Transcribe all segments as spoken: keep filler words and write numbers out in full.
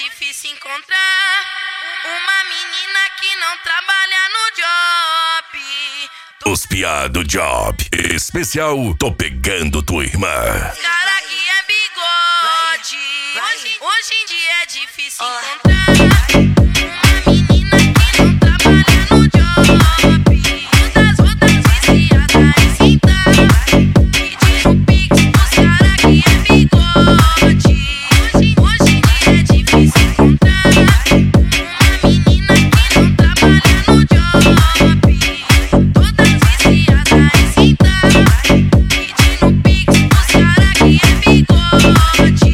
difícil encontrar uma menina que não trabalha no job. Os piá do job especial Tô Pegando Tua Irmã. Cara que é bigode. Hoje, hoje em dia é difícil encontrar uma menina que não trabalha no job. Todas outras viciadas em sentar, pedindo pix pros cara que é bigode. Hoje, hoje em dia é difícil encontrar uma menina que não trabalha no job. Todas viciadas em sentar, pedindo pix pros cara que é bigode.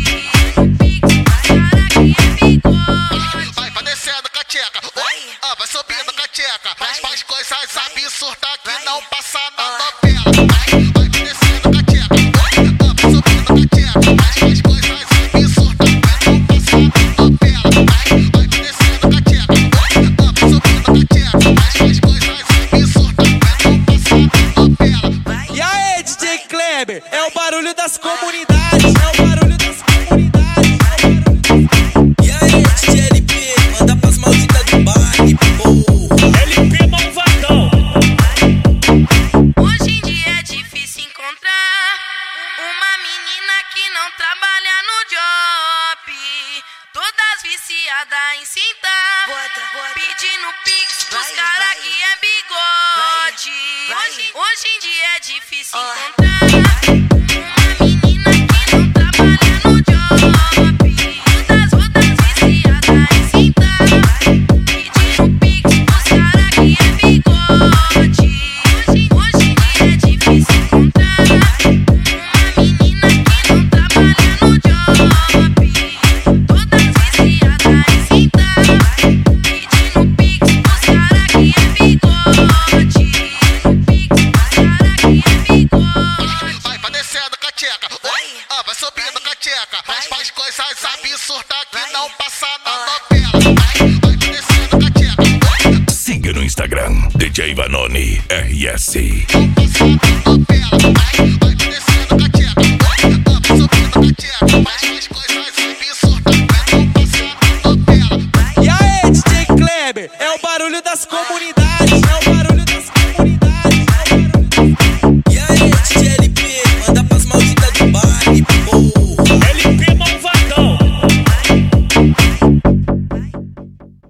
Vai, vai descendo com a tcheca, oi, ah, vai subindo com a tcheca, faz, faz coisas absurdas que não passa na novela. Vai, vai descendo com a tcheca, oi, ah, vai subindo com a tcheca, faz, faz coisas absurdas que não passa na novela. Vai, vai descendo com a tcheca, oi, ah, vai subindo com a tcheca, faz, faz coisas absurdas que não passa na novela. E aí, D J Kleber, é o barulho das comunidades, é o barulho das comunidades. E aí, D J L P, manda pras malditas do baile, porra. L P malvadão. Hoje em dia é difícil encontrar uma menina que não trabalha no job. Todas viciadas em sentar, pedindo pix pros cara que é bigode. Hoje, hoje em dia é difícil encontrar uma menina que não trabalha no job. Todas outras viciadas em sentar, pedindo pix pros cara que é bigode. Hoje, hoje em dia é difícil encontrar uma menina que não trabalha no job. Todas viciadas em sentar, pedindo pix pros cara que é bigode. Pix pros cara que é bigode. Vai, vai descendo com a tcheca, oi, ah, vai subindo com a tcheca, faz, faz coisas absurdas que não passa na novela. Vai, vai descendo com a tcheca, oi, Siga no Instagram D J Vanoni R S. não passa